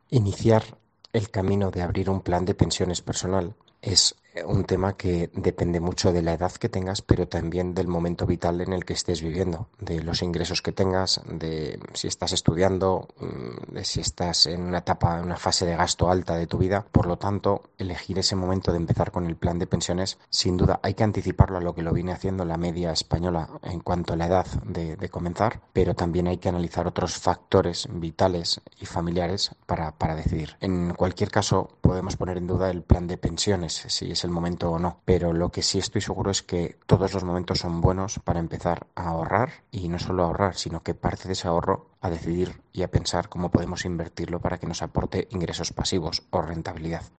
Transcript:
Iniciar el camino de abrir un plan de pensiones personal es un tema que depende mucho de la edad que tengas, pero también del momento vital en el que estés viviendo, de los ingresos que tengas, de si estás estudiando, de si estás en una etapa, en una fase de gasto alta de tu vida. Por lo tanto, elegir ese momento de empezar con el plan de pensiones, sin duda hay que anticiparlo a lo que lo viene haciendo la media española en cuanto a la edad de comenzar, pero también hay que analizar otros factores vitales y familiares para decidir. En cualquier caso, podemos poner en duda el plan de pensiones, si es el momento o no, pero lo que sí estoy seguro es que todos los momentos son buenos para empezar a ahorrar, y no solo a ahorrar, sino que parte de ese ahorro a decidir y a pensar cómo podemos invertirlo para que nos aporte ingresos pasivos o rentabilidad.